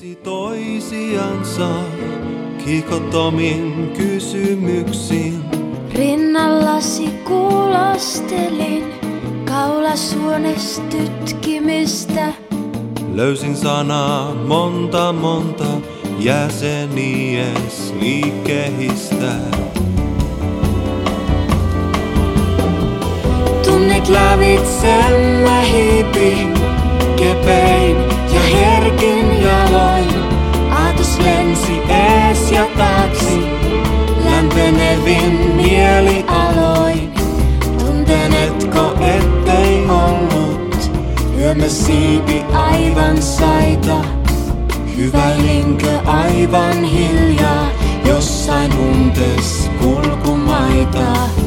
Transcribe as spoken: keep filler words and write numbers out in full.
toisiansa kiihkottomin kysymyksiin. Rinnallasi kuulostelin kaulasuones tytkimistä. Löysin sanaa monta monta jäsenies liikkehistä. Tunnet lävitsemme hiipin, kepein ja herkin jaloin. Aatos lensi ees ja taakse, lämpenevin mielialoin. Tuntenetko ettei ollut, yömme siipi aivan saita. Hyväilinkö aivan hiljaa, jossain untes kulkumaita.